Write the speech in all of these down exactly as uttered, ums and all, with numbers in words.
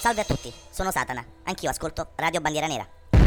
Salve a tutti, sono Satana, anch'io ascolto Radio Bandiera Nera.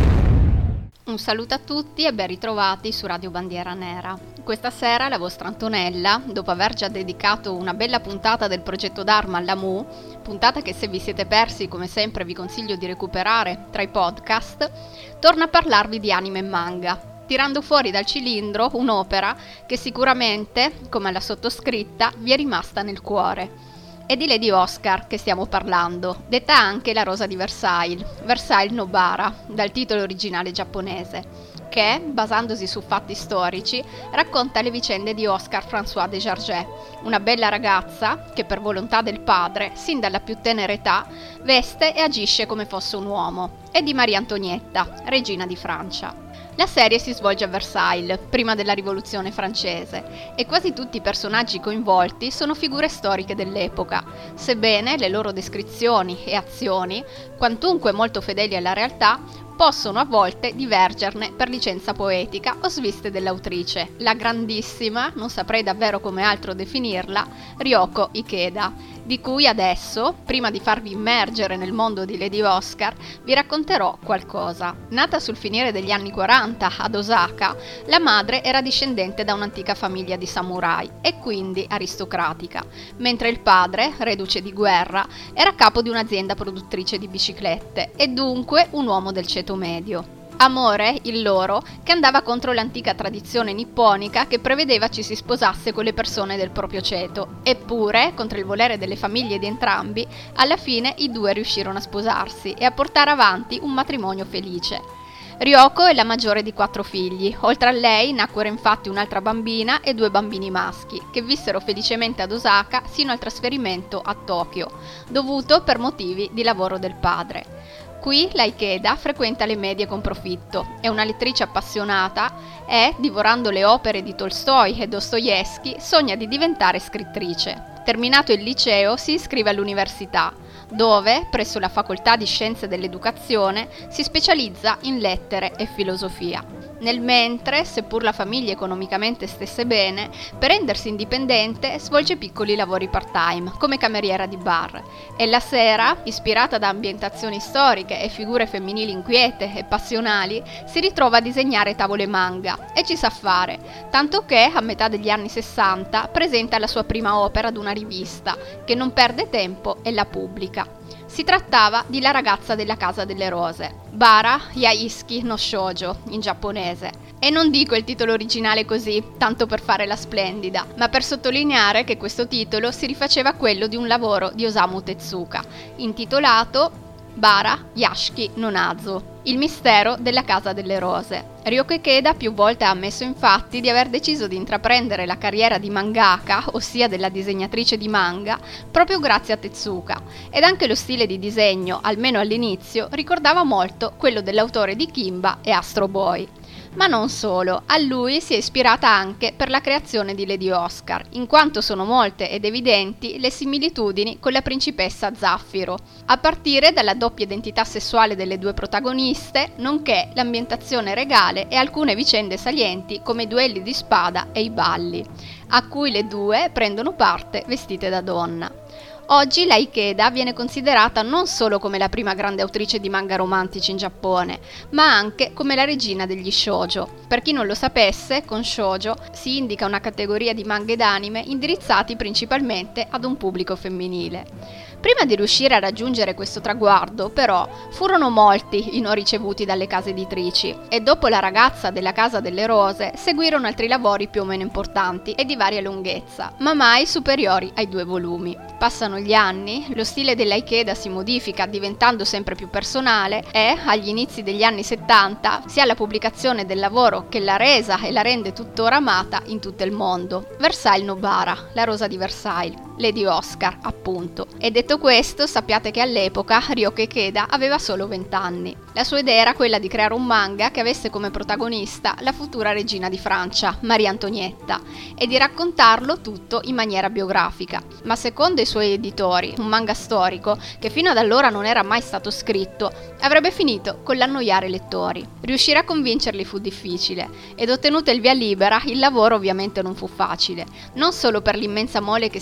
Un saluto a tutti e ben ritrovati su Radio Bandiera Nera. Questa sera la vostra Antonella, dopo aver già dedicato una bella puntata del progetto Dharma alla Mu, puntata che se vi siete persi come sempre vi consiglio di recuperare tra i podcast, torna a parlarvi di anime e manga, tirando fuori dal cilindro un'opera che sicuramente, come la sottoscritta, vi è rimasta nel cuore. È di Lady Oscar che stiamo parlando, detta anche la Rosa di Versailles, Versailles no Bara, dal titolo originale giapponese, che, basandosi su fatti storici, racconta le vicende di Oscar François de Jarget, una bella ragazza che per volontà del padre, sin dalla più tenera età, veste e agisce come fosse un uomo, e di Maria Antonietta, regina di Francia. La serie si svolge a Versailles, prima della Rivoluzione francese, e quasi tutti i personaggi coinvolti sono figure storiche dell'epoca, sebbene le loro descrizioni e azioni, quantunque molto fedeli alla realtà, possono a volte divergerne per licenza poetica o sviste dell'autrice, la grandissima, non saprei davvero come altro definirla, Ryoko Ikeda, di cui adesso, prima di farvi immergere nel mondo di Lady Oscar, vi racconterò qualcosa. Nata sul finire degli anni quaranta ad Osaka, la madre era discendente da un'antica famiglia di samurai e quindi aristocratica, mentre il padre, reduce di guerra, era capo di un'azienda produttrice di biciclette e dunque un uomo del ceto medio. Amore, il loro, che andava contro l'antica tradizione nipponica che prevedeva ci si sposasse con le persone del proprio ceto. Eppure, contro il volere delle famiglie di entrambi, alla fine i due riuscirono a sposarsi e a portare avanti un matrimonio felice. Ryoko è la maggiore di quattro figli. Oltre a lei nacquero infatti un'altra bambina e due bambini maschi, che vissero felicemente ad Osaka sino al trasferimento a Tokyo, dovuto per motivi di lavoro del padre. Qui la Ikeda frequenta le medie con profitto, è una lettrice appassionata e, divorando le opere di Tolstoi e Dostoevsky, sogna di diventare scrittrice. Terminato il liceo si iscrive all'università, dove, presso la Facoltà di Scienze dell'Educazione, si specializza in lettere e filosofia. Nel mentre, seppur la famiglia economicamente stesse bene, per rendersi indipendente svolge piccoli lavori part-time, come cameriera di bar, e la sera, ispirata da ambientazioni storiche e figure femminili inquiete e passionali, si ritrova a disegnare tavole manga, e ci sa fare, tanto che, a metà degli anni sessanta, presenta la sua prima opera ad una rivista, che non perde tempo e la pubblica. Si trattava di La ragazza della casa delle rose, Bara Yaisuki no Shoujo in giapponese. E non dico il titolo originale così, tanto per fare la splendida, ma per sottolineare che questo titolo si rifaceva a quello di un lavoro di Osamu Tezuka, intitolato Bara Yashiki no Nazo, il mistero della casa delle rose. Ryoko Ikeda più volte ha ammesso infatti di aver deciso di intraprendere la carriera di mangaka, ossia della disegnatrice di manga, proprio grazie a Tezuka, ed anche lo stile di disegno, almeno all'inizio, ricordava molto quello dell'autore di Kimba e Astro Boy. Ma non solo, a lui si è ispirata anche per la creazione di Lady Oscar, in quanto sono molte ed evidenti le similitudini con la principessa Zaffiro, a partire dalla doppia identità sessuale delle due protagoniste, nonché l'ambientazione regale e alcune vicende salienti come i duelli di spada e i balli, a cui le due prendono parte vestite da donna. Oggi la Ikeda viene considerata non solo come la prima grande autrice di manga romantici in Giappone, ma anche come la regina degli shoujo. Per chi non lo sapesse, con shoujo si indica una categoria di manga ed anime indirizzati principalmente ad un pubblico femminile. Prima di riuscire a raggiungere questo traguardo, però, furono molti i non ricevuti dalle case editrici e dopo La ragazza della casa delle rose seguirono altri lavori più o meno importanti e di varia lunghezza, ma mai superiori ai due volumi. Passano gli anni, lo stile della Ikeda si modifica diventando sempre più personale e, agli inizi degli anni settanta, si ha la pubblicazione del lavoro che l'ha resa e la rende tuttora amata in tutto il mondo, Versailles no Bara, la Rosa di Versailles, Lady Oscar, appunto. E detto questo, sappiate che all'epoca Ryoko Ikeda aveva solo venti anni. La sua idea era quella di creare un manga che avesse come protagonista la futura regina di Francia, Maria Antonietta, e di raccontarlo tutto in maniera biografica. Ma secondo i suoi editori, un manga storico che fino ad allora non era mai stato scritto, avrebbe finito con l'annoiare i lettori. Riuscire a convincerli fu difficile, ed ottenuta il via libera, il lavoro ovviamente non fu facile, non solo per l'immensa mole che si trovò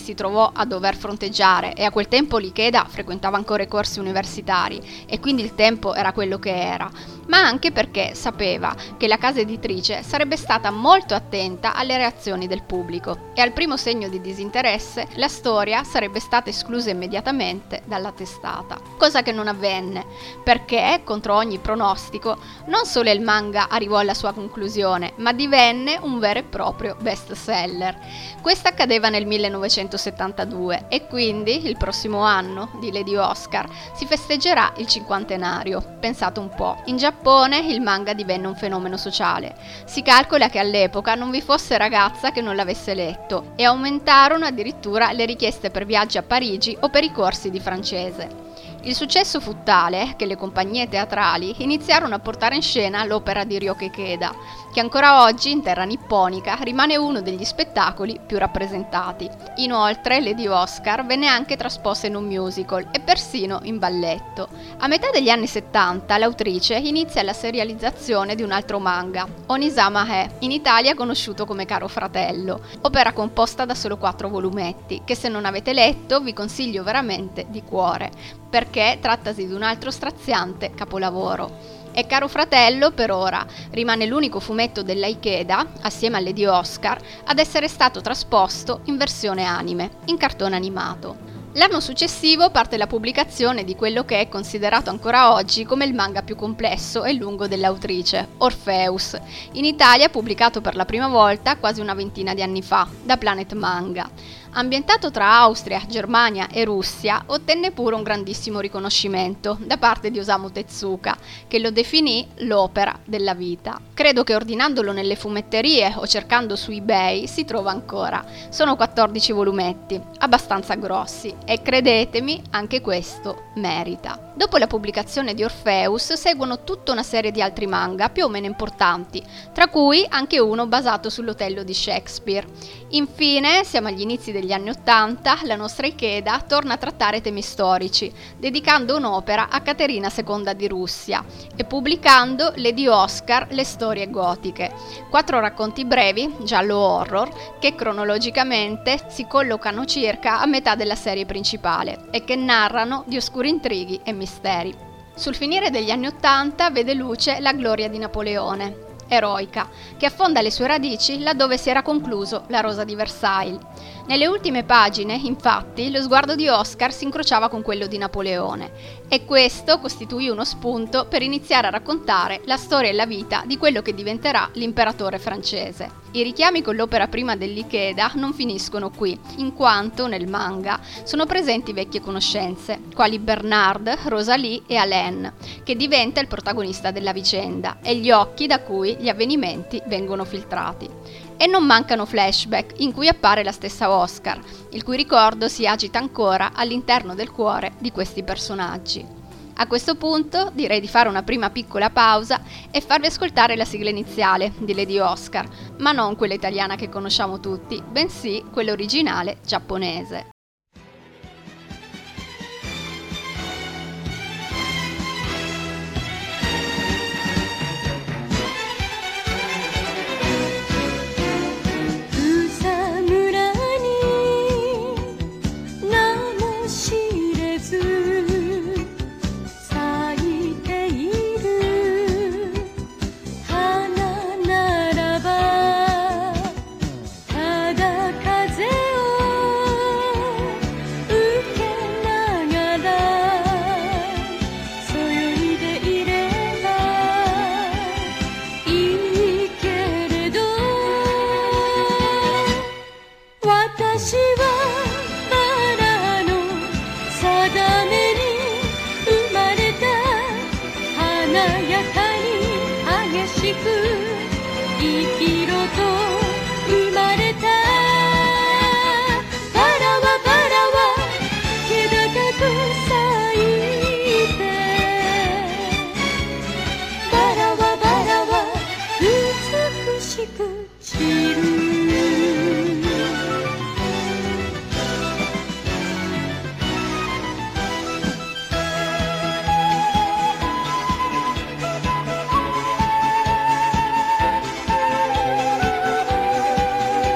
po' a dover fronteggiare e a quel tempo l'Ikeda frequentava ancora i corsi universitari e quindi il tempo era quello che era, ma anche perché sapeva che la casa editrice sarebbe stata molto attenta alle reazioni del pubblico e al primo segno di disinteresse la storia sarebbe stata esclusa immediatamente dalla testata. Cosa che non avvenne, perché, contro ogni pronostico, non solo il manga arrivò alla sua conclusione, ma divenne un vero e proprio best seller. Questo accadeva nel millenovecentosettantadue e quindi il prossimo anno di Lady Oscar si festeggerà il cinquantenario. Pensate un po', in Giappone il manga divenne un fenomeno sociale. Si calcola che all'epoca non vi fosse ragazza che non l'avesse letto e aumentarono addirittura le richieste per viaggi a Parigi o per i corsi di francese. Il successo fu tale che le compagnie teatrali iniziarono a portare in scena l'opera di Ryohei Ikeda, che ancora oggi in terra nipponica rimane uno degli spettacoli più rappresentati. Inoltre Lady Oscar venne anche trasposta in un musical e persino in balletto. A metà degli anni settanta l'autrice inizia la serializzazione di un altro manga, Onisama He, in Italia conosciuto come Caro Fratello, opera composta da solo quattro volumetti, che se non avete letto vi consiglio veramente di cuore, perché trattasi di un altro straziante capolavoro. E Caro Fratello, per ora, rimane l'unico fumetto della Ikeda, assieme a Lady Oscar, ad essere stato trasposto in versione anime, in cartone animato. L'anno successivo parte la pubblicazione di quello che è considerato ancora oggi come il manga più complesso e lungo dell'autrice, Orpheus, in Italia pubblicato per la prima volta quasi una ventina di anni fa, da Planet Manga. Ambientato tra Austria, Germania e Russia, ottenne pure un grandissimo riconoscimento da parte di Osamu Tezuka, che lo definì l'opera della vita. Credo che ordinandolo nelle fumetterie o cercando su eBay si trova ancora. Sono quattordici volumetti, abbastanza grossi, e credetemi, anche questo merita. Dopo la pubblicazione di Orpheus seguono tutta una serie di altri manga più o meno importanti, tra cui anche uno basato sull'Otello di Shakespeare. Infine, siamo agli inizi degli anni Ottanta, la nostra Ikeda torna a trattare temi storici, dedicando un'opera a Caterina seconda di Russia e pubblicando Lady Oscar, le storie gotiche. Quattro racconti brevi, giallo horror, che cronologicamente si collocano circa a metà della serie principale e che narrano di oscuri intrighi e misteri. Sul finire degli anni Ottanta vede luce La gloria di Napoleone, eroica, che affonda le sue radici laddove si era concluso La rosa di Versailles. Nelle ultime pagine, infatti, lo sguardo di Oscar si incrociava con quello di Napoleone e questo costituì uno spunto per iniziare a raccontare la storia e la vita di quello che diventerà l'imperatore francese. I richiami con l'opera prima dell'Ikeda non finiscono qui, in quanto nel manga sono presenti vecchie conoscenze, quali Bernard, Rosalie e Alain, che diventa il protagonista della vicenda, e gli occhi da cui gli avvenimenti vengono filtrati. E non mancano flashback in cui appare la stessa Oscar, il cui ricordo si agita ancora all'interno del cuore di questi personaggi. A questo punto direi di fare una prima piccola pausa e farvi ascoltare la sigla iniziale di Lady Oscar, ma non quella italiana che conosciamo tutti, bensì quella originale giapponese. 「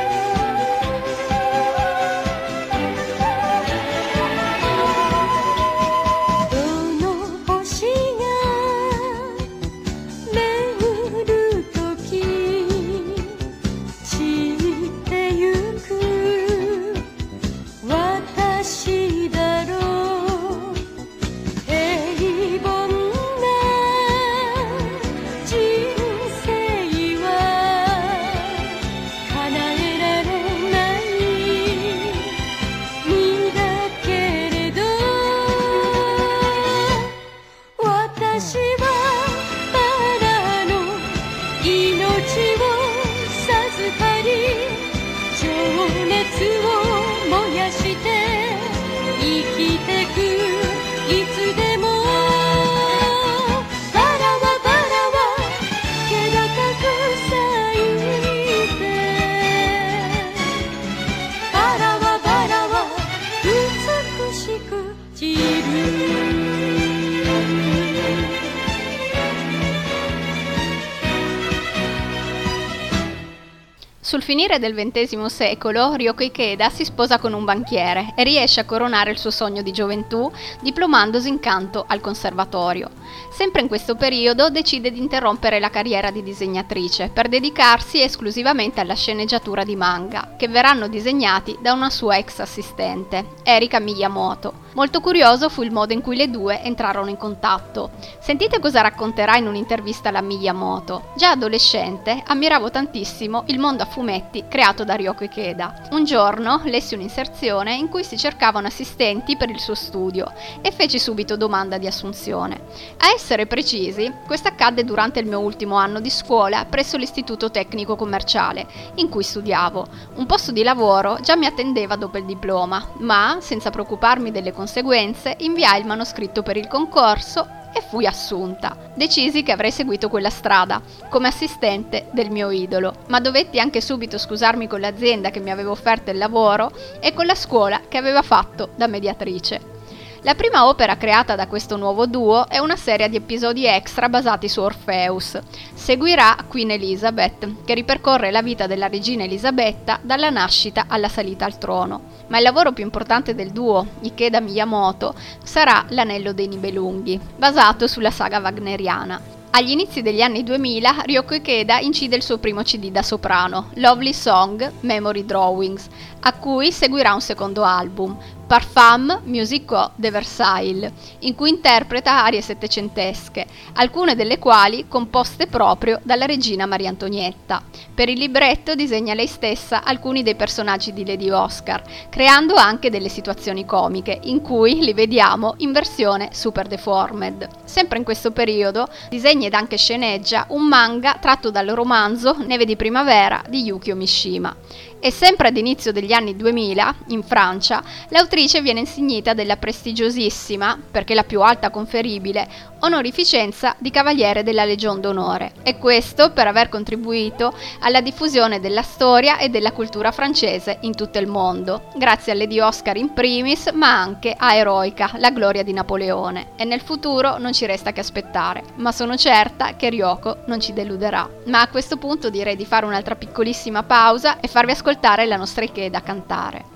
Sul finire del ventesimo secolo, Ryoko Ikeda si sposa con un banchiere e riesce a coronare il suo sogno di gioventù diplomandosi in canto al conservatorio. Sempre in questo periodo decide di interrompere la carriera di disegnatrice per dedicarsi esclusivamente alla sceneggiatura di manga, che verranno disegnati da una sua ex assistente, Erika Miyamoto. Molto curioso fu il modo in cui le due entrarono in contatto. Sentite cosa racconterà in un'intervista alla Miyamoto. Già adolescente ammiravo tantissimo il mondo a fumetti creato da Ryoko Ikeda. Un giorno lessi un'inserzione in cui si cercavano assistenti per il suo studio e feci subito domanda di assunzione. A essere precisi, questo accadde durante il mio ultimo anno di scuola presso l'Istituto Tecnico Commerciale, in cui studiavo. Un posto di lavoro già mi attendeva dopo il diploma, ma, senza preoccuparmi delle conseguenze, inviai il manoscritto per il concorso e fui assunta. Decisi che avrei seguito quella strada, come assistente del mio idolo, ma dovetti anche subito scusarmi con l'azienda che mi aveva offerto il lavoro e con la scuola che aveva fatto da mediatrice. La prima opera creata da questo nuovo duo è una serie di episodi extra basati su Orpheus. Seguirà Queen Elizabeth, che ripercorre la vita della regina Elisabetta dalla nascita alla salita al trono. Ma il lavoro più importante del duo, Ikeda Miyamoto, sarà L'Anello dei Nibelunghi, basato sulla saga wagneriana. Agli inizi degli anni duemila, Ryoko Ikeda incide il suo primo C D da soprano, Lovely Song, Memory Drawings, a cui seguirà un secondo album, Parfum Musique de Versailles, in cui interpreta arie settecentesche, alcune delle quali composte proprio dalla regina Maria Antonietta. Per il libretto disegna lei stessa alcuni dei personaggi di Lady Oscar, creando anche delle situazioni comiche, in cui li vediamo in versione super deformed. Sempre in questo periodo disegna ed anche sceneggia un manga tratto dal romanzo Neve di primavera di Yukio Mishima. E sempre ad inizio degli anni duemila, in Francia, l'autrice viene insignita della prestigiosissima, perché la più alta conferibile, onorificenza di Cavaliere della Legion d'Onore, e questo per aver contribuito alla diffusione della storia e della cultura francese in tutto il mondo, grazie a Lady Oscar in primis, ma anche a Eroica, la gloria di Napoleone. E nel futuro non ci resta che aspettare, ma sono certa che Ryoko non ci deluderà. Ma a questo punto direi di fare un'altra piccolissima pausa e farvi ascoltare la nostra Ikeda cantare.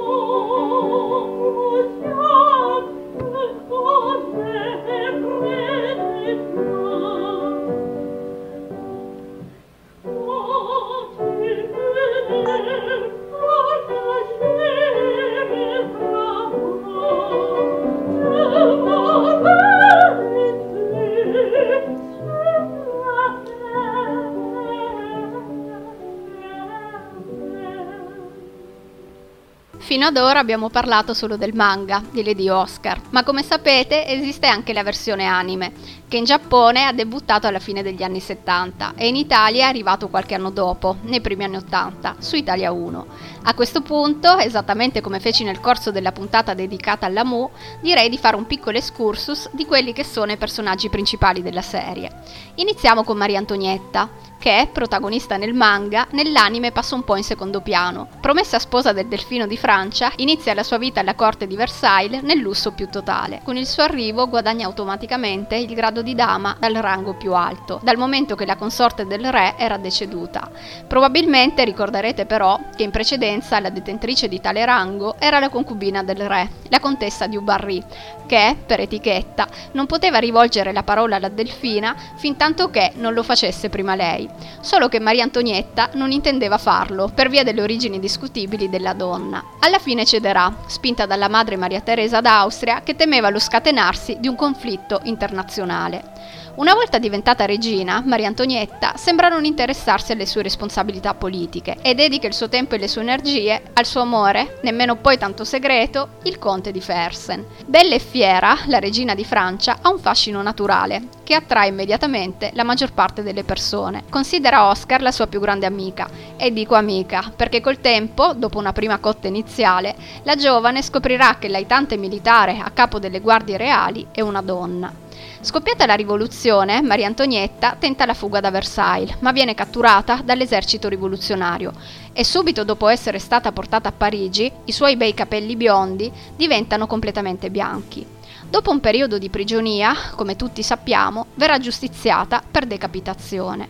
Fino ad ora abbiamo parlato solo del manga di Lady Oscar, ma come sapete esiste anche la versione anime, che in Giappone ha debuttato alla fine degli anni settanta e in Italia è arrivato qualche anno dopo, nei primi anni ottanta, su Italia uno. A questo punto, esattamente come feci nel corso della puntata dedicata alla Mu, direi di fare un piccolo excursus di quelli che sono i personaggi principali della serie. Iniziamo con Maria Antonietta, che, protagonista nel manga, nell'anime passa un po' in secondo piano. Promessa sposa del Delfino di Francia, inizia la sua vita alla corte di Versailles nel lusso più totale. Con il suo arrivo guadagna automaticamente il grado di dama dal rango più alto, dal momento che la consorte del re era deceduta. Probabilmente ricorderete però che in precedenza la detentrice di tale rango era la concubina del re, la contessa di Ubarri, che, per etichetta, non poteva rivolgere la parola alla delfina fintanto che non lo facesse prima lei. Solo che Maria Antonietta non intendeva farlo per via delle origini discutibili della donna. Alla fine cederà, spinta dalla madre Maria Teresa d'Austria, che temeva lo scatenarsi di un conflitto internazionale. Una volta diventata regina, Maria Antonietta sembra non interessarsi alle sue responsabilità politiche e dedica il suo tempo e le sue energie al suo amore, nemmeno poi tanto segreto, il conte di Fersen. Bella e fiera, la regina di Francia ha un fascino naturale che attrae immediatamente la maggior parte delle persone. Considera Oscar la sua più grande amica, e dico amica perché col tempo, dopo una prima cotta iniziale, la giovane scoprirà che l'aitante militare a capo delle guardie reali è una donna. Scoppiata la rivoluzione, Maria Antonietta tenta la fuga da Versailles, ma viene catturata dall'esercito rivoluzionario e subito dopo essere stata portata a Parigi, i suoi bei capelli biondi diventano completamente bianchi. Dopo un periodo di prigionia, come tutti sappiamo, verrà giustiziata per decapitazione.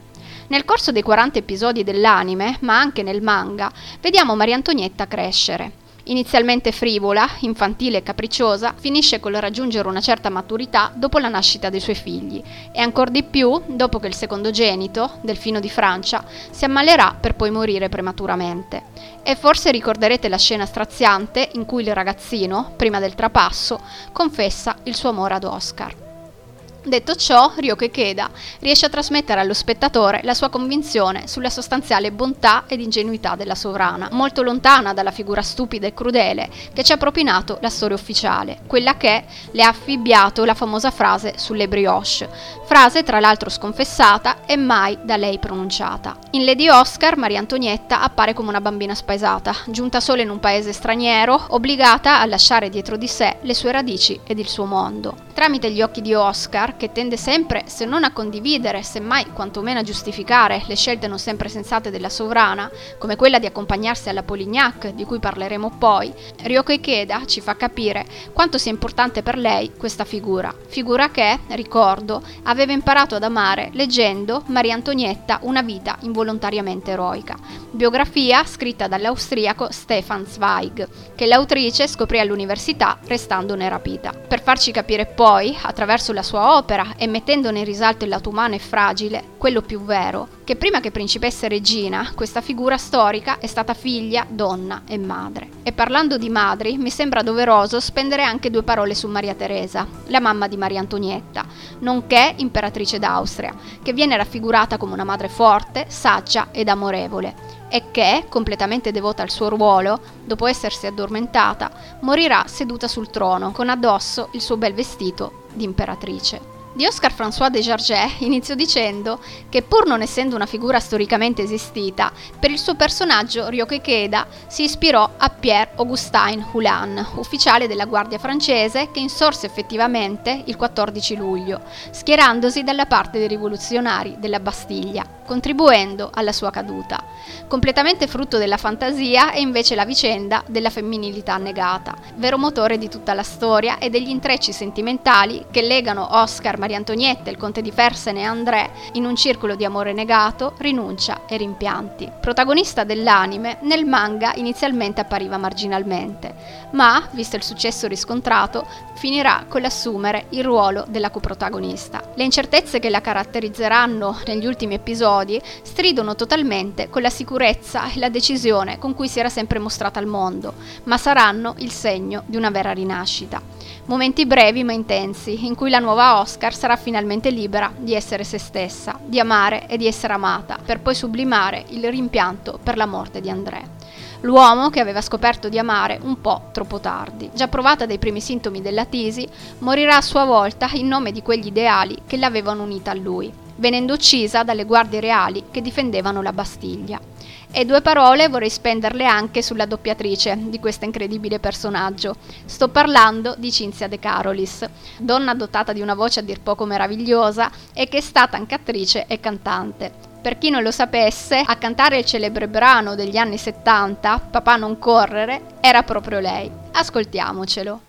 Nel corso dei quaranta episodi dell'anime, ma anche nel manga, vediamo Maria Antonietta crescere. Inizialmente frivola, infantile e capricciosa, finisce col raggiungere una certa maturità dopo la nascita dei suoi figli e ancor di più dopo che il secondogenito, Delfino di Francia, si ammalerà per poi morire prematuramente. E forse ricorderete la scena straziante in cui il ragazzino, prima del trapasso, confessa il suo amore ad Oscar. Detto ciò, Ryoko Ikeda riesce a trasmettere allo spettatore la sua convinzione sulla sostanziale bontà ed ingenuità della sovrana, molto lontana dalla figura stupida e crudele che ci ha propinato la storia ufficiale, quella che le ha affibbiato la famosa frase sulle brioche, frase tra l'altro sconfessata e mai da lei pronunciata. In Lady Oscar, Maria Antonietta appare come una bambina spaesata, giunta sola in un paese straniero, obbligata a lasciare dietro di sé le sue radici ed il suo mondo. Tramite gli occhi di Oscar, che tende sempre, se non a condividere, semmai quantomeno a giustificare le scelte non sempre sensate della sovrana, come quella di accompagnarsi alla Polignac, di cui parleremo poi, Ryoko Ikeda ci fa capire quanto sia importante per lei questa figura. Figura che, ricordo, aveva imparato ad amare leggendo Maria Antonietta, una vita involontariamente eroica. Biografia scritta dall'austriaco Stefan Zweig, che l'autrice scoprì all'università restandone rapita. Per farci capire poi, attraverso la sua opera, e mettendone in risalto il lato umano e fragile, quello più vero, che prima che principessa e regina, questa figura storica è stata figlia, donna e madre. E parlando di madri, mi sembra doveroso spendere anche due parole su Maria Teresa, la mamma di Maria Antonietta, nonché imperatrice d'Austria, che viene raffigurata come una madre forte, saggia ed amorevole, e che, completamente devota al suo ruolo, dopo essersi addormentata, morirà seduta sul trono, con addosso il suo bel vestito di imperatrice. Di Oscar François de Jarget inizio dicendo che, pur non essendo una figura storicamente esistita, per il suo personaggio Ryoko Ikeda si ispirò a Pierre-Augustin Hulin, ufficiale della Guardia francese che insorse effettivamente il quattordici luglio, schierandosi dalla parte dei rivoluzionari della Bastiglia, contribuendo alla sua caduta. Completamente frutto della fantasia è invece la vicenda della femminilità annegata, vero motore di tutta la storia e degli intrecci sentimentali che legano Oscar, Maria Antonietta, il conte di Fersen e André in un circolo di amore negato, rinuncia e rimpianti. Protagonista dell'anime, nel manga inizialmente appariva marginalmente, ma, visto il successo riscontrato, finirà con l'assumere il ruolo della coprotagonista. Le incertezze che la caratterizzeranno negli ultimi episodi stridono totalmente con la sicurezza e la decisione con cui si era sempre mostrata al mondo, ma saranno il segno di una vera rinascita. Momenti brevi ma intensi, in cui la nuova Oscar sarà finalmente libera di essere se stessa, di amare e di essere amata, per poi sublimare il rimpianto per la morte di André. L'uomo che aveva scoperto di amare un po' troppo tardi. Già provata dai primi sintomi della tisi, morirà a sua volta in nome di quegli ideali che l'avevano unita a lui, venendo uccisa dalle guardie reali che difendevano la Bastiglia. E due parole vorrei spenderle anche sulla doppiatrice di questo incredibile personaggio. Sto parlando di Cinzia De Carolis, donna dotata di una voce a dir poco meravigliosa e che è stata anche attrice e cantante. Per chi non lo sapesse, a cantare il celebre brano degli anni settanta, Papà non correre, era proprio lei. Ascoltiamocelo.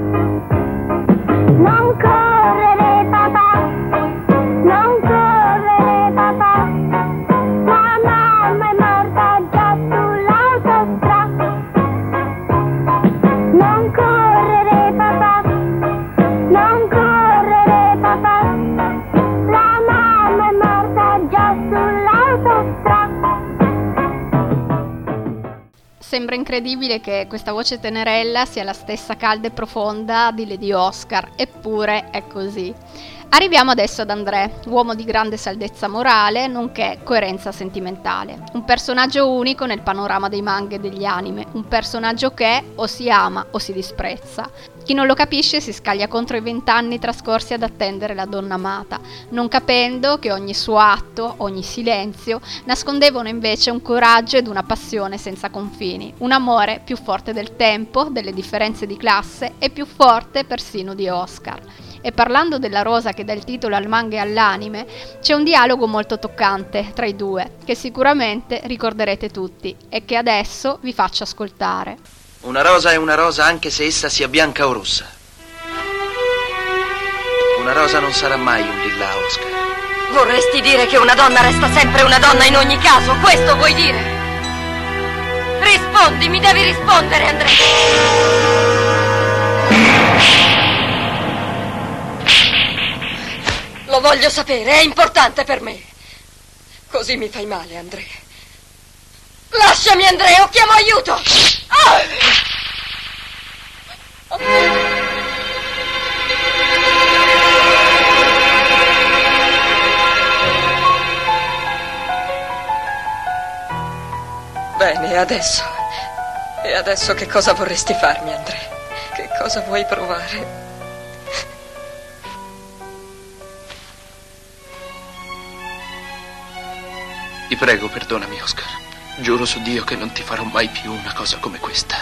Non correre papà, non correre papà, la mamma è morta già sull'autostrada. Non correre papà, non correre papà, la mamma è morta già sull'autostrada. Sembra incredibile che questa voce tenerella sia la stessa calda e profonda di Lady Oscar, eppure è così. Arriviamo adesso ad André, uomo di grande saldezza morale, nonché coerenza sentimentale. Un personaggio unico nel panorama dei manga e degli anime, un personaggio che o si ama o si disprezza. Chi non lo capisce si scaglia contro i vent'anni trascorsi ad attendere la donna amata, non capendo che ogni suo atto, ogni silenzio, nascondevano invece un coraggio ed una passione senza confini, un amore più forte del tempo, delle differenze di classe e più forte persino di Oscar. E parlando della rosa che dà il titolo al manga e all'anime, c'è un dialogo molto toccante tra i due, che sicuramente ricorderete tutti e che adesso vi faccio ascoltare. Una rosa è una rosa anche se essa sia bianca o rossa. Una rosa non sarà mai un lilla, Oscar. Vorresti dire che una donna resta sempre una donna in ogni caso? Questo vuoi dire? Rispondi, mi devi rispondere, Andrea! Lo voglio sapere, è importante per me. Così mi fai male, Andrea. Lasciami, Andrea, o chiamo aiuto! Ah! Bene, adesso? E adesso che cosa vorresti farmi, Andrea? Che cosa vuoi provare? Ti prego, perdonami, Oscar. Giuro su Dio che non ti farò mai più una cosa come questa.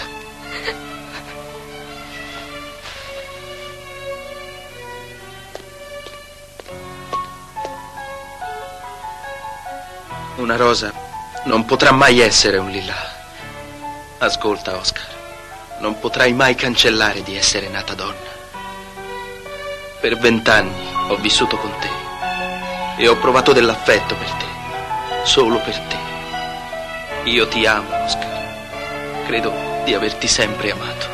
Una rosa non potrà mai essere un lillà. Ascolta, Oscar, non potrai mai cancellare di essere nata donna. Per vent'anni ho vissuto con te e ho provato dell'affetto per te, solo per te. Io ti amo, Oscar. Credo di averti sempre amato.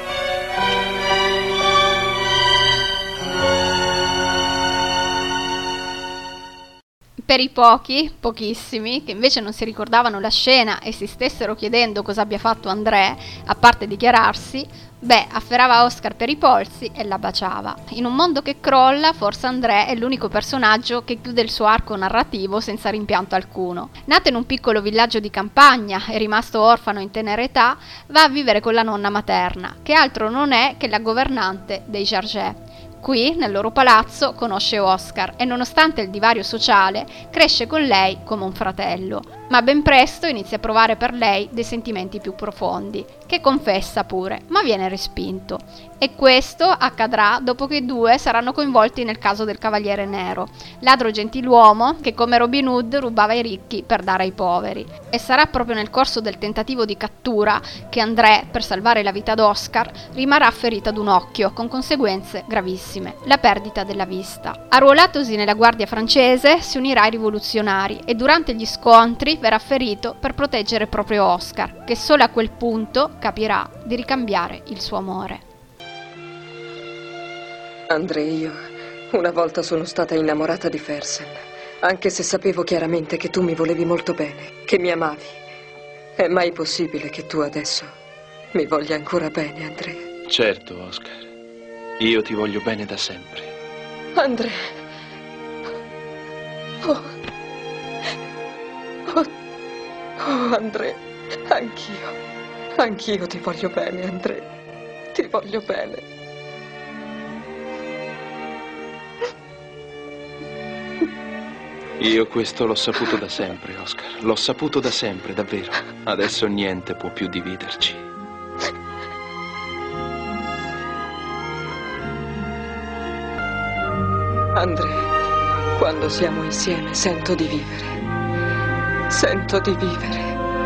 Per i pochi, pochissimi, che invece non si ricordavano la scena e si stessero chiedendo cosa abbia fatto André, a parte dichiararsi, beh, afferrava Oscar per i polsi e la baciava. In un mondo che crolla, forse André è l'unico personaggio che chiude il suo arco narrativo senza rimpianto alcuno. Nato in un piccolo villaggio di campagna e rimasto orfano in tenera età, va a vivere con la nonna materna, che altro non è che la governante dei Jarget. Qui, nel loro palazzo, conosce Oscar e nonostante il divario sociale, cresce con lei come un fratello. Ma ben presto inizia a provare per lei dei sentimenti più profondi, che confessa pure, ma viene respinto. E questo accadrà dopo che i due saranno coinvolti nel caso del Cavaliere Nero, ladro gentiluomo che come Robin Hood rubava ai ricchi per dare ai poveri. E sarà proprio nel corso del tentativo di cattura che André, per salvare la vita d'Oscar, rimarrà ferito ad un occhio, con conseguenze gravissime, la perdita della vista. Arruolatosi nella guardia francese, si unirà ai rivoluzionari e durante gli scontri verrà ferito per proteggere proprio Oscar, che solo a quel punto capirà di ricambiare il suo amore. Andrea, io una volta sono stata innamorata di Fersen, anche se sapevo chiaramente che tu mi volevi molto bene, che mi amavi. È mai possibile che tu adesso mi voglia ancora bene, Andrea? Certo, Oscar. Io ti voglio bene da sempre. Andrea. Oh. Oh. Oh, Andrea. Anch'io. Anch'io ti voglio bene, Andrea. Ti voglio bene. Io questo l'ho saputo da sempre, Oscar. L'ho saputo da sempre, davvero. Adesso niente può più dividerci. Andrea, quando siamo insieme sento di vivere. Sento di vivere.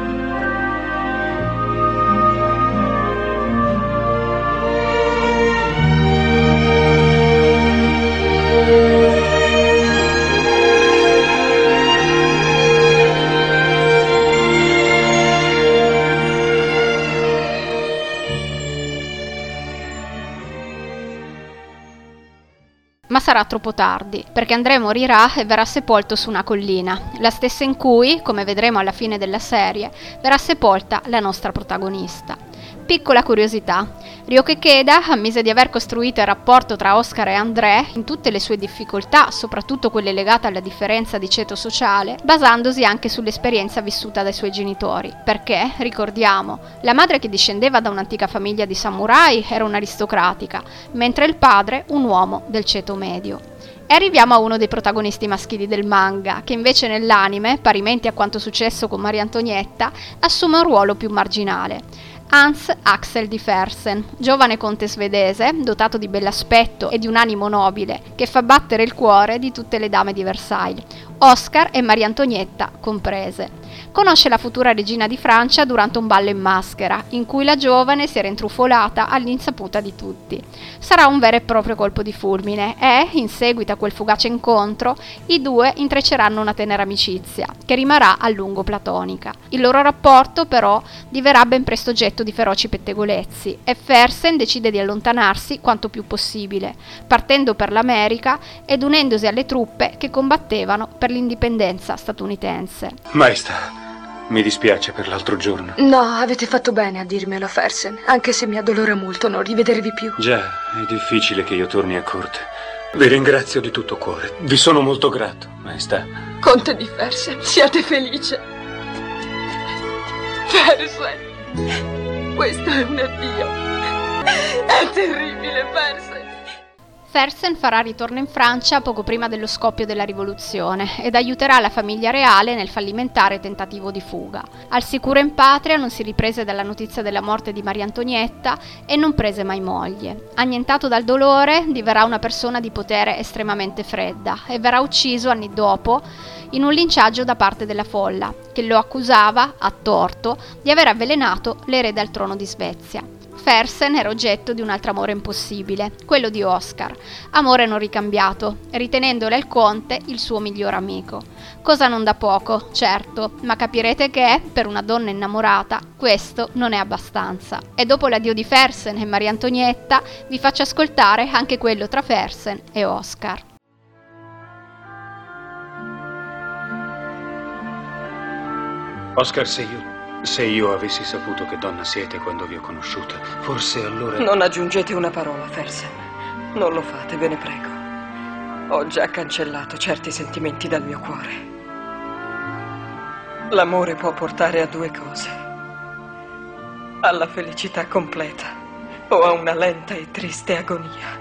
Ma sarà troppo tardi, perché André morirà e verrà sepolto su una collina, la stessa in cui, come vedremo alla fine della serie, verrà sepolta la nostra protagonista. Piccola curiosità, Ryohei Ikeda ammise di aver costruito il rapporto tra Oscar e André in tutte le sue difficoltà, soprattutto quelle legate alla differenza di ceto sociale, basandosi anche sull'esperienza vissuta dai suoi genitori, perché, ricordiamo, la madre che discendeva da un'antica famiglia di samurai era un'aristocratica, mentre il padre un uomo del ceto medio. E arriviamo a uno dei protagonisti maschili del manga, che invece nell'anime, parimenti a quanto successo con Maria Antonietta, assume un ruolo più marginale. Hans Axel di Fersen, giovane conte svedese, dotato di bell'aspetto e di un animo nobile, che fa battere il cuore di tutte le dame di Versailles, Oscar e Maria Antonietta comprese. Conosce la futura regina di Francia durante un ballo in maschera, in cui la giovane si era intrufolata all'insaputa di tutti. Sarà un vero e proprio colpo di fulmine e, in seguito a quel fugace incontro, i due intrecceranno una tenera amicizia, che rimarrà a lungo platonica. Il loro rapporto, però, diverrà ben presto oggetto di feroci pettegolezzi e Fersen decide di allontanarsi quanto più possibile, partendo per l'America ed unendosi alle truppe che combattevano per l'indipendenza statunitense. Maestà, mi dispiace per l'altro giorno. No, avete fatto bene a dirmelo, Fersen, anche se mi addolora molto non rivedervi più. Già, è difficile che io torni a corte. Vi ringrazio di tutto cuore. Vi sono molto grato, Maestà. Conte di Fersen, siate felice. Fersen, questo è un addio. È terribile, Fersen. Fersen farà ritorno in Francia poco prima dello scoppio della rivoluzione ed aiuterà la famiglia reale nel fallimentare tentativo di fuga. Al sicuro in patria non si riprese dalla notizia della morte di Maria Antonietta e non prese mai moglie. Annientato dal dolore, diverrà una persona di potere estremamente fredda e verrà ucciso anni dopo in un linciaggio da parte della folla, che lo accusava, a torto, di aver avvelenato l'erede al trono di Svezia. Fersen era oggetto di un altro amore impossibile, quello di Oscar, amore non ricambiato, ritenendole il conte il suo miglior amico. Cosa non da poco, certo, ma capirete che, per una donna innamorata, questo non è abbastanza. E dopo l'addio di Fersen e Maria Antonietta, vi faccio ascoltare anche quello tra Fersen e Oscar. Oscar, se io... Se io avessi saputo che donna siete quando vi ho conosciuta, forse allora... Non aggiungete una parola, Fersen. Non lo fate, ve ne prego. Ho già cancellato certi sentimenti dal mio cuore. L'amore può portare a due cose: alla felicità completa o a una lenta e triste agonia.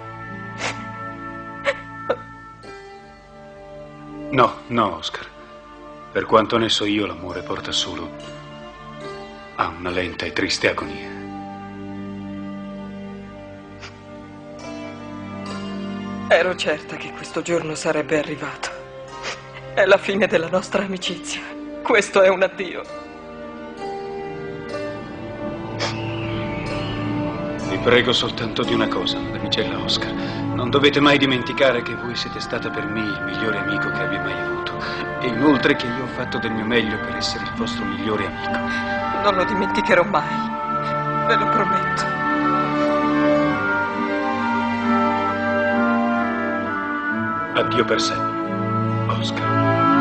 No, no, Oscar. Per quanto ne so io, l'amore porta solo a una lenta e triste agonia. Ero certa che questo giorno sarebbe arrivato. È la fine della nostra amicizia. Questo è un addio. Vi prego soltanto di una cosa, damigella Oscar. Non dovete mai dimenticare che voi siete stata per me il migliore amico che abbia mai avuto. E inoltre che io ho fatto del mio meglio per essere il vostro migliore amico. Non lo dimenticherò mai, ve lo prometto. Addio per sempre, Oscar.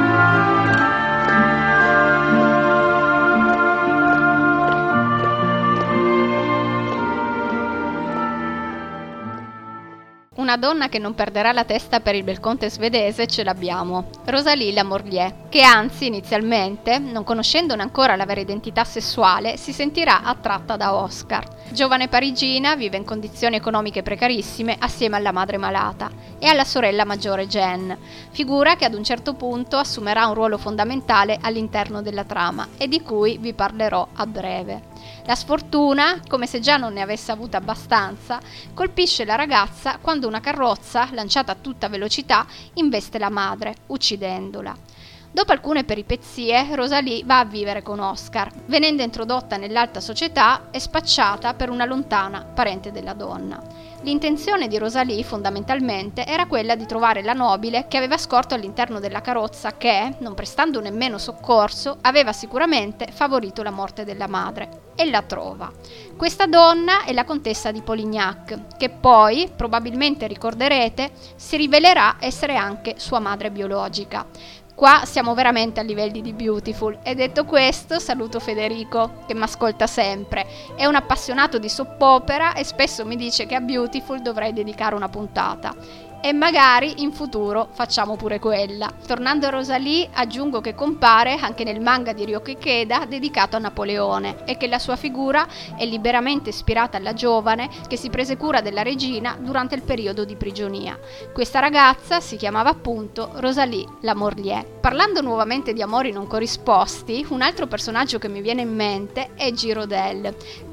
Una donna che non perderà la testa per il bel conte svedese ce l'abbiamo, Rosalie Lamorlier, che anzi inizialmente, non conoscendone ancora la vera identità sessuale, si sentirà attratta da Oscar. Giovane parigina, vive in condizioni economiche precarissime assieme alla madre malata e alla sorella maggiore Jeanne, figura che ad un certo punto assumerà un ruolo fondamentale all'interno della trama e di cui vi parlerò a breve. La sfortuna, come se già non ne avesse avuta abbastanza, colpisce la ragazza quando una carrozza, lanciata a tutta velocità, investe la madre, uccidendola. Dopo alcune peripezie, Rosalie va a vivere con Oscar, venendo introdotta nell'alta società e spacciata per una lontana parente della donna. L'intenzione di Rosalie, fondamentalmente, era quella di trovare la nobile che aveva scorto all'interno della carrozza che, non prestando nemmeno soccorso, aveva sicuramente favorito la morte della madre. E la trova. Questa donna è la contessa di Polignac, che poi, probabilmente ricorderete, si rivelerà essere anche sua madre biologica. Qua siamo veramente a livelli di Beautiful e detto questo saluto Federico che mi ascolta sempre, è un appassionato di soap opera e spesso mi dice che a Beautiful dovrei dedicare una puntata e magari in futuro facciamo pure quella. Tornando a Rosalie, aggiungo che compare anche nel manga di Ryoki Ikeda dedicato a Napoleone e che la sua figura è liberamente ispirata alla giovane che si prese cura della regina durante il periodo di prigionia. Questa ragazza si chiamava appunto Rosalie Lamorlier. Parlando nuovamente di amori non corrisposti, un altro personaggio che mi viene in mente è Girodel,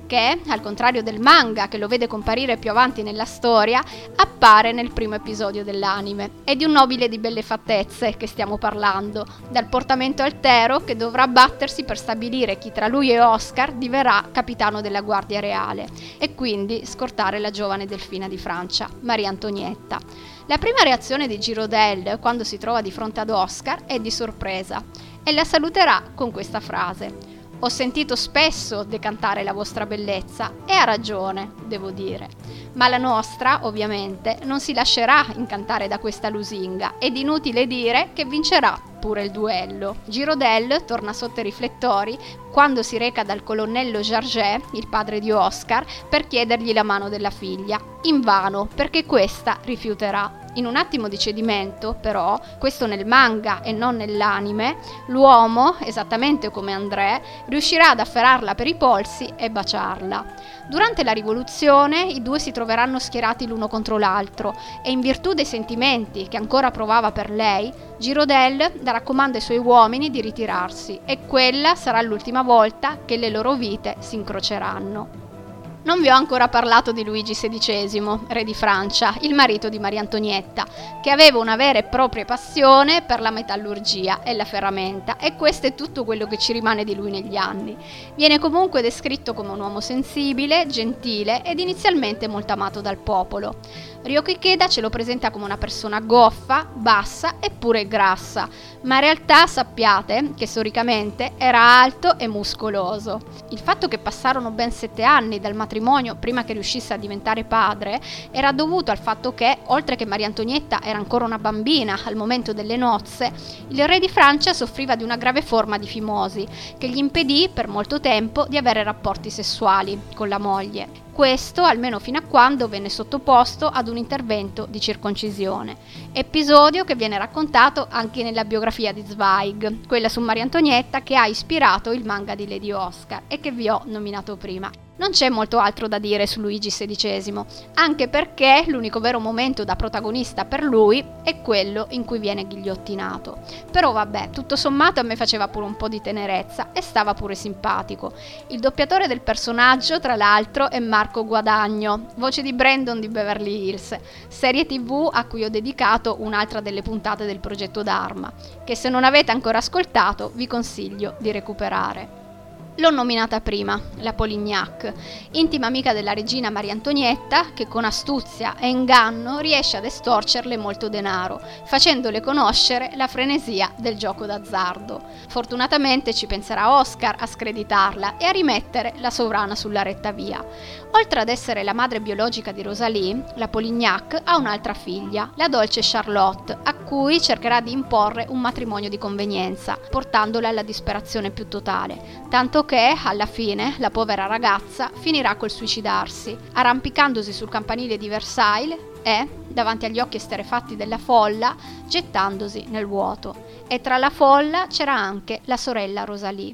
che, al contrario del manga che lo vede comparire più avanti nella storia, appare nel primo episodio dell'anime. È di un nobile di belle fattezze che stiamo parlando, dal portamento altero che dovrà battersi per stabilire chi tra lui e Oscar diverrà capitano della Guardia Reale e quindi scortare la giovane delfina di Francia, Maria Antonietta. La prima reazione di Giraudelli quando si trova di fronte ad Oscar è di sorpresa e la saluterà con questa frase: «Ho sentito spesso decantare la vostra bellezza e ha ragione, devo dire. Ma la nostra, ovviamente, non si lascerà incantare da questa lusinga ed inutile dire che vincerà pure il duello». Giraudelli torna sotto i riflettori quando si reca dal colonnello Jarget, il padre di Oscar, per chiedergli la mano della figlia. Invano, perché questa rifiuterà. In un attimo di cedimento, però, questo nel manga e non nell'anime, l'uomo, esattamente come André, riuscirà ad afferrarla per i polsi e baciarla. Durante la rivoluzione i due si troveranno schierati l'uno contro l'altro e in virtù dei sentimenti che ancora provava per lei, Giraudelli darà comando ai suoi uomini di ritirarsi e quella sarà l'ultima volta che le loro vite si incroceranno. Non vi ho ancora parlato di Luigi sedicesimo, re di Francia, il marito di Maria Antonietta, che aveva una vera e propria passione per la metallurgia e la ferramenta, e questo è tutto quello che ci rimane di lui negli anni. Viene comunque descritto come un uomo sensibile, gentile ed inizialmente molto amato dal popolo. Ryoko Ikeda ce lo presenta come una persona goffa, bassa e pure grassa, ma in realtà sappiate che storicamente era alto e muscoloso. Il fatto che passarono ben sette anni dal matrimonio prima che riuscisse a diventare padre era dovuto al fatto che, oltre che Maria Antonietta era ancora una bambina al momento delle nozze, il re di Francia soffriva di una grave forma di fimosi che gli impedì per molto tempo di avere rapporti sessuali con la moglie. Questo almeno fino a quando venne sottoposto ad un intervento di circoncisione, episodio che viene raccontato anche nella biografia di Zweig, quella su Maria Antonietta che ha ispirato il manga di Lady Oscar e che vi ho nominato prima. Non c'è molto altro da dire su Luigi sedicesimo, anche perché l'unico vero momento da protagonista per lui è quello in cui viene ghigliottinato. Però vabbè, tutto sommato a me faceva pure un po' di tenerezza e stava pure simpatico. Il doppiatore del personaggio, tra l'altro, è Marco Guadagno, voce di Brandon di Beverly Hills, serie tv a cui ho dedicato un'altra delle puntate del progetto Dharma, che se non avete ancora ascoltato vi consiglio di recuperare. L'ho nominata prima, la Polignac, intima amica della regina Maria Antonietta, che con astuzia e inganno riesce ad estorcerle molto denaro, facendole conoscere la frenesia del gioco d'azzardo. Fortunatamente ci penserà Oscar a screditarla e a rimettere la sovrana sulla retta via. Oltre ad essere la madre biologica di Rosalie, la Polignac ha un'altra figlia, la dolce Charlotte, a cui cercherà di imporre un matrimonio di convenienza, portandola alla disperazione più totale, tanto che, alla fine, la povera ragazza finirà col suicidarsi, arrampicandosi sul campanile di Versailles e, davanti agli occhi esterrefatti della folla, gettandosi nel vuoto. E tra la folla c'era anche la sorella Rosalie.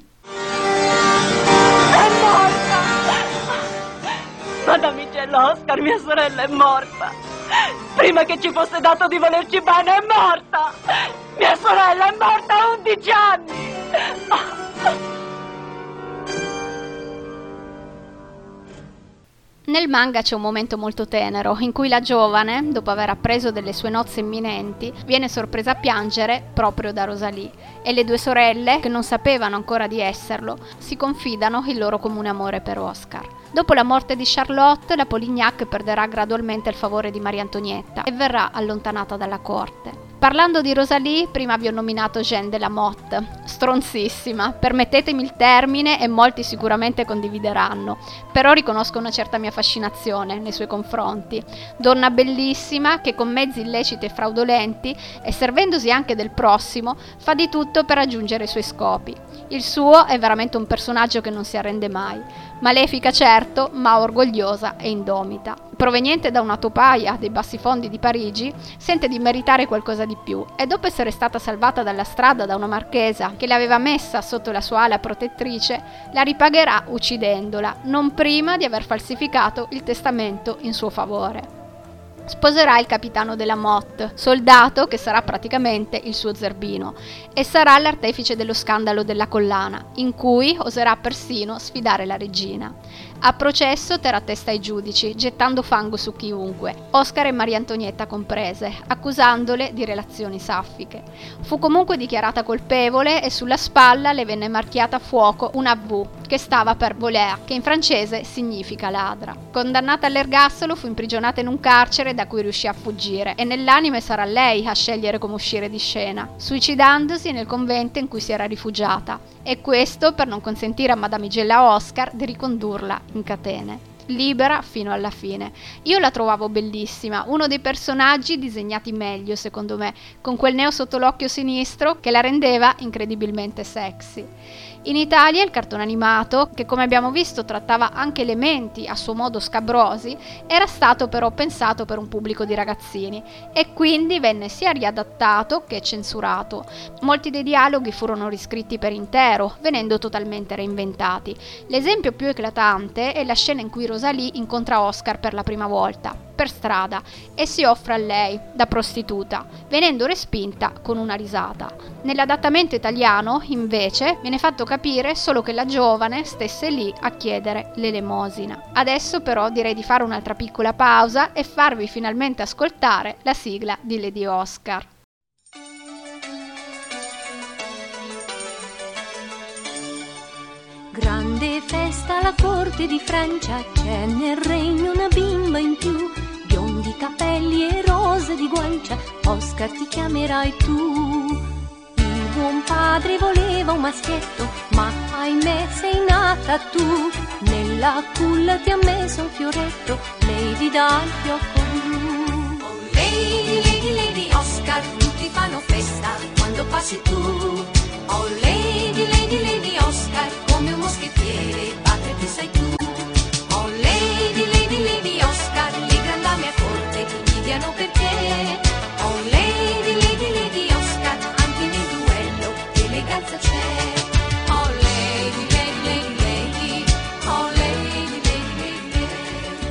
È morta! Mademoiselle Oscar, mia sorella è morta! Prima che ci fosse dato di volerci bene, è morta! Mia sorella è morta a undici anni! Nel manga c'è un momento molto tenero in cui la giovane, dopo aver appreso delle sue nozze imminenti, viene sorpresa a piangere proprio da Rosalie e le due sorelle, che non sapevano ancora di esserlo, si confidano il loro comune amore per Oscar. Dopo la morte di Charlotte, la Polignac perderà gradualmente il favore di Maria Antonietta e verrà allontanata dalla corte. Parlando di Rosalie, prima vi ho nominato Jeanne de la Motte, stronzissima, permettetemi il termine e molti sicuramente condivideranno, però riconosco una certa mia fascinazione nei suoi confronti. Donna bellissima che con mezzi illeciti e fraudolenti, e servendosi anche del prossimo, fa di tutto per raggiungere i suoi scopi. Il suo è veramente un personaggio che non si arrende mai, malefica certo, ma orgogliosa e indomita. Proveniente da una topaia dei bassifondi di Parigi, sente di meritare qualcosa di più e dopo essere stata salvata dalla strada da una marchesa che l'aveva messa sotto la sua ala protettrice, la ripagherà uccidendola, non prima di aver falsificato il testamento in suo favore. Sposerà il capitano della Motte, soldato che sarà praticamente il suo zerbino, e sarà l'artefice dello scandalo della collana, in cui oserà persino sfidare la regina. A processo terrà testa ai giudici, gettando fango su chiunque, Oscar e Maria Antonietta comprese, accusandole di relazioni saffiche. Fu comunque dichiarata colpevole e sulla spalla le venne marchiata a fuoco una V, che stava per voleur, che in francese significa ladra. Condannata all'ergastolo, fu imprigionata in un carcere da cui riuscì a fuggire, e nell'anime sarà lei a scegliere come uscire di scena, suicidandosi nel convento in cui si era rifugiata, e questo per non consentire a Madamigella Oscar di ricondurla in catene. Libera fino alla fine. Io la trovavo bellissima, uno dei personaggi disegnati meglio secondo me, con quel neo sotto l'occhio sinistro che la rendeva incredibilmente sexy. In Italia il cartone animato, che come abbiamo visto trattava anche elementi a suo modo scabrosi, era stato però pensato per un pubblico di ragazzini e quindi venne sia riadattato che censurato. Molti dei dialoghi furono riscritti per intero, venendo totalmente reinventati. L'esempio più eclatante è la scena in cui Rosalie incontra Oscar per la prima volta, per strada, e si offre a lei, da prostituta, venendo respinta con una risata. Nell'adattamento italiano, invece, viene fatto capire solo che la giovane stesse lì a chiedere l'elemosina. Adesso però direi di fare un'altra piccola pausa e farvi finalmente ascoltare la sigla di Lady Oscar. Grande festa alla corte di Francia, c'è nel regno una bimba in più, biondi capelli e rose di guancia, Oscar ti chiamerai tu. Il buon padre voleva un maschietto, ma ahimè sei nata tu, nella culla ti ha messo un fioretto, Lady dal fiocco blu. Oh Lady, Lady, Lady Oscar, tutti fanno festa quando passi tu. Oh Lady, Lady, Lady Oscar, come un moschettiere, padre che sei tu. Oh Lady, Lady, Lady Oscar, le grandi dame a corte ti invidiano per te. Oh Lady, Lady, Lady Oscar, anche nel duello eleganza c'è. Oh Lady, Lady, Lady, Lady, oh Lady, Lady, Lady, Lady.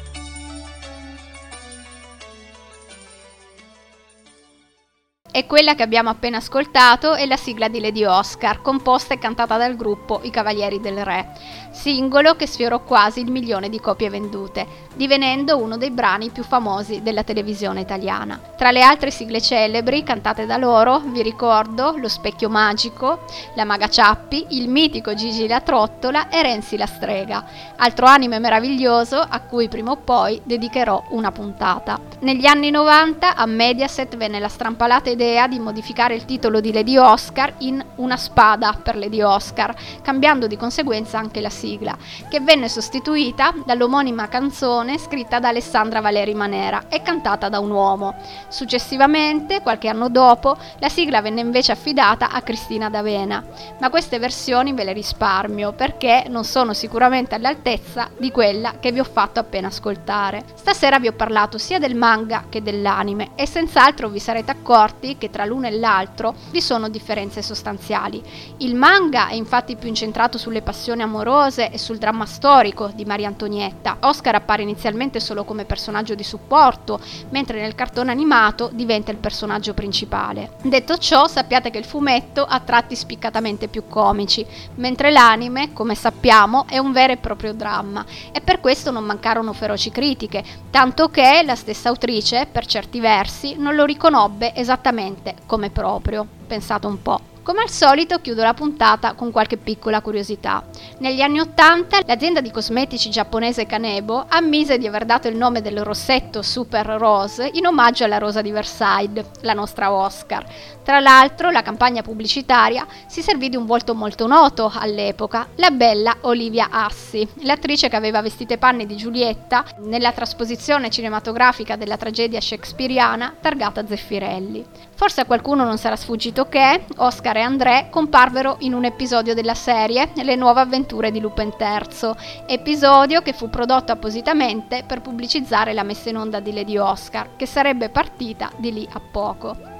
E quella che abbiamo appena ascoltato è la sigla di Lady Oscar, composta e cantata dal gruppo I Cavalieri del Re, singolo che sfiorò quasi il milione di copie vendute, divenendo uno dei brani più famosi della televisione italiana. Tra le altre sigle celebri cantate da loro vi ricordo Lo Specchio Magico, La Maga Ciappi, il mitico Gigi la Trottola e Renzi la Strega, altro anime meraviglioso a cui prima o poi dedicherò una puntata. Negli anni novanta a Mediaset venne la strampalata idea di modificare il titolo di Lady Oscar in Una spada per Lady Oscar, cambiando di conseguenza anche la sigla, che venne sostituita dall'omonima canzone scritta da Alessandra Valeri Manera e cantata da un uomo. Successivamente, qualche anno dopo, la sigla venne invece affidata a Cristina D'Avena, ma queste versioni ve le risparmio perché non sono sicuramente all'altezza di quella che vi ho fatto appena ascoltare. Stasera vi ho parlato sia del manga che dell'anime e senz'altro vi sarete accorti che tra l'uno e l'altro vi sono differenze sostanziali. Il manga è infatti più incentrato sulle passioni amorose e sul dramma storico di Maria Antonietta. Oscar appare inizialmente solo come personaggio di supporto, mentre nel cartone animato diventa il personaggio principale. Detto ciò, sappiate che il fumetto ha tratti spiccatamente più comici, mentre l'anime, come sappiamo, è un vero e proprio dramma, e per questo non mancarono feroci critiche, tanto che la stessa autrice, per certi versi, non lo riconobbe esattamente come proprio. Pensate un po'. Come al solito chiudo la puntata con qualche piccola curiosità. Negli anni ottanta l'azienda di cosmetici giapponese Kanebo ammise di aver dato il nome del rossetto Super Rose in omaggio alla rosa di Versailles, la nostra Oscar. Tra l'altro la campagna pubblicitaria si servì di un volto molto noto all'epoca, la bella Olivia Assi, l'attrice che aveva vestito i panni di Giulietta nella trasposizione cinematografica della tragedia shakespeariana targata Zeffirelli. Forse a qualcuno non sarà sfuggito che Oscar e André comparvero in un episodio della serie Le nuove avventure di Lupin terzo, episodio che fu prodotto appositamente per pubblicizzare la messa in onda di Lady Oscar, che sarebbe partita di lì a poco.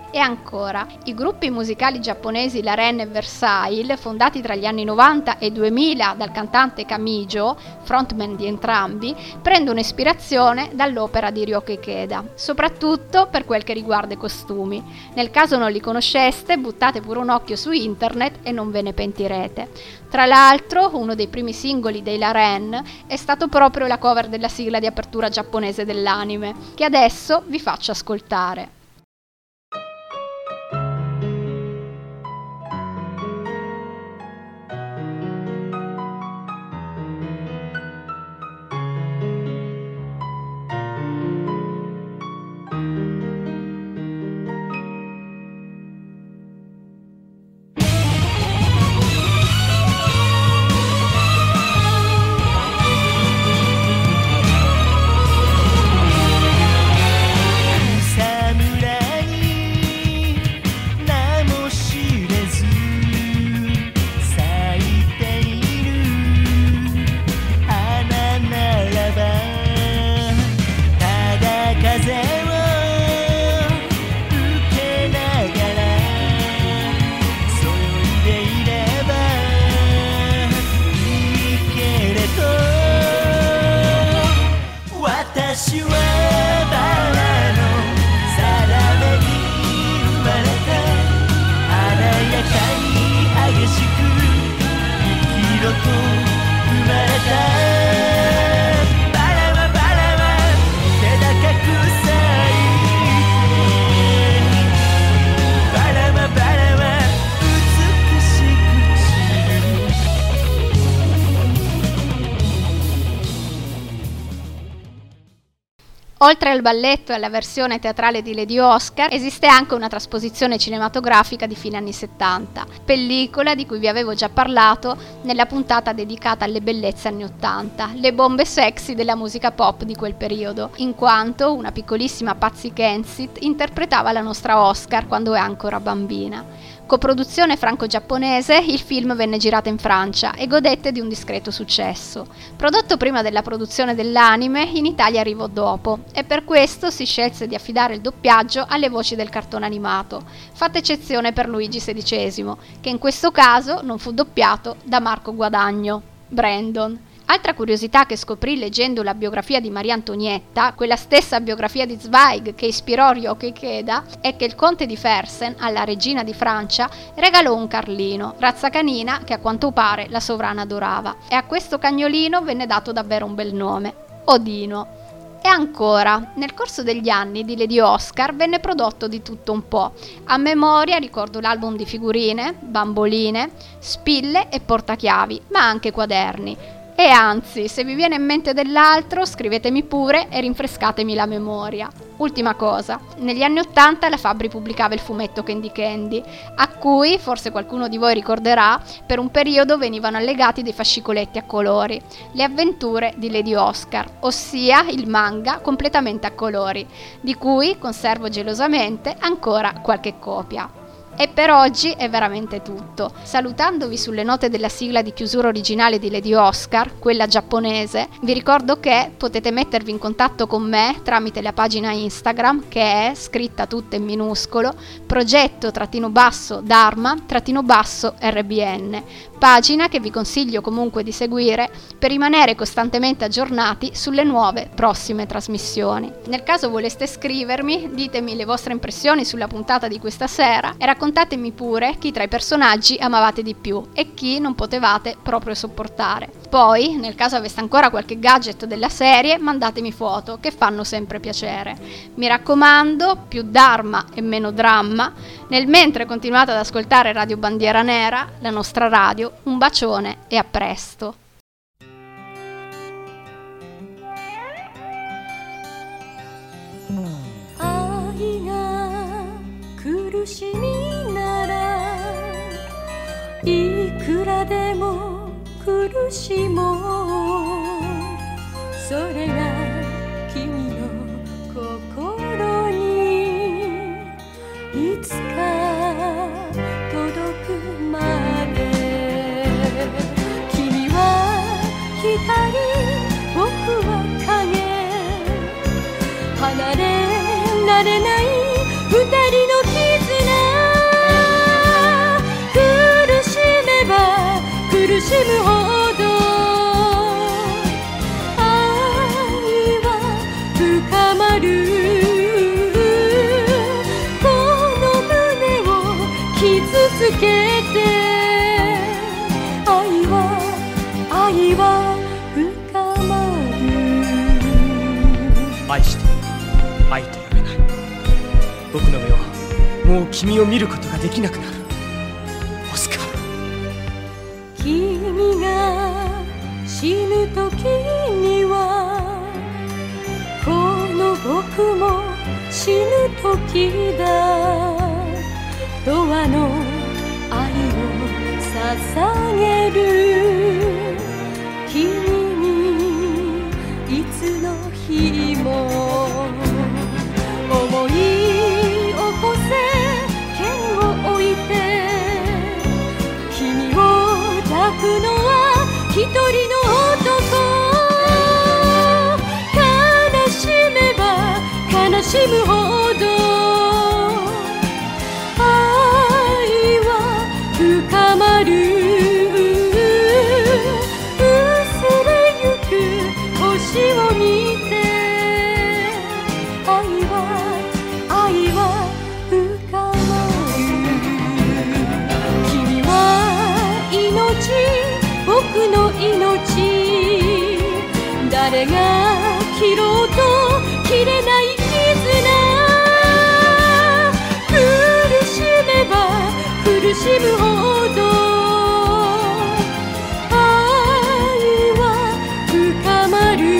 E ancora, i gruppi musicali giapponesi La Reine e Versailles, fondati tra gli anni novanta e duemila dal cantante Kamijo, frontman di entrambi, prendono ispirazione dall'opera di Ryoko Ikeda, soprattutto per quel che riguarda i costumi. Nel caso non li conosceste, buttate pure un occhio su internet e non ve ne pentirete. Tra l'altro, uno dei primi singoli dei La Reine è stato proprio la cover della sigla di apertura giapponese dell'anime, che adesso vi faccio ascoltare. Oltre al balletto e alla versione teatrale di Lady Oscar, esiste anche una trasposizione cinematografica di fine anni settanta, pellicola di cui vi avevo già parlato nella puntata dedicata alle bellezze anni ottanta, le bombe sexy della musica pop di quel periodo, in quanto una piccolissima Patsy Kensit interpretava la nostra Oscar quando è ancora bambina. Coproduzione franco-giapponese, il film venne girato in Francia e godette di un discreto successo. Prodotto prima della produzione dell'anime, in Italia arrivò dopo e per questo si scelse di affidare il doppiaggio alle voci del cartone animato, fatta eccezione per Luigi sedicesimo, che in questo caso non fu doppiato da Marco Guadagno, Brandon. Altra curiosità che scoprì leggendo la biografia di Maria Antonietta, quella stessa biografia di Zweig che ispirò Ryoko Ikeda, è che il conte di Fersen, alla regina di Francia, regalò un carlino, razza canina che a quanto pare la sovrana adorava, e a questo cagnolino venne dato davvero un bel nome, Odino. E ancora, nel corso degli anni di Lady Oscar venne prodotto di tutto un po'. A memoria ricordo l'album di figurine, bamboline, spille e portachiavi, ma anche quaderni. E anzi, se vi viene in mente dell'altro, scrivetemi pure e rinfrescatemi la memoria. Ultima cosa, negli anni ottanta la Fabbri pubblicava il fumetto Candy Candy, a cui, forse qualcuno di voi ricorderà, per un periodo venivano allegati dei fascicoletti a colori, le avventure di Lady Oscar, ossia il manga completamente a colori, di cui conservo gelosamente ancora qualche copia. E per oggi è veramente tutto. Salutandovi sulle note della sigla di chiusura originale di Lady Oscar, quella giapponese, vi ricordo che potete mettervi in contatto con me tramite la pagina Instagram, che è scritta tutta in minuscolo, progetto trattino basso Dharma trattino basso R B N, pagina che vi consiglio comunque di seguire per rimanere costantemente aggiornati sulle nuove prossime trasmissioni. Nel caso voleste scrivermi, ditemi le vostre impressioni sulla puntata di questa sera e raccontatemi pure chi tra i personaggi amavate di più e chi non potevate proprio sopportare. Poi, nel caso aveste ancora qualche gadget della serie, mandatemi foto che fanno sempre piacere. Mi raccomando, più Dharma e meno dramma. Nel mentre continuate ad ascoltare Radio Bandiera Nera, la nostra radio, un bacione e a presto. しみならいくらでも苦しもうそれが君の心にいつか届くまで君は光僕は影離れられない二人の絆けて愛は愛は深まる。 愛して愛と呼べない。僕の目はもう君を見ることができなくなる。オスカー。 君が死ぬ時にはこの僕も死ぬ時だ。永遠の愛を捧げる。君にいつの日も思い起こせ剣を置いて君を抱くのは一人の男。悲しめば悲しむほど愛は深まる。薄れゆく星を見て愛は愛は深まる。君は命、僕の命。誰が切ろうと切れない絆。苦しめば苦しむほど愛は深まる。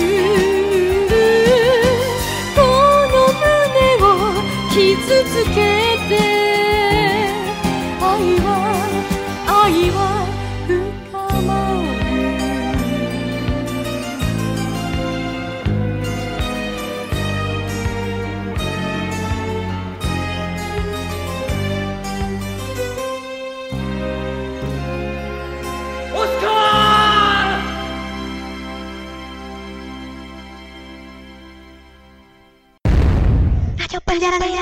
この胸を傷つけて愛は愛は深まる。 Radio Bandiera Nera.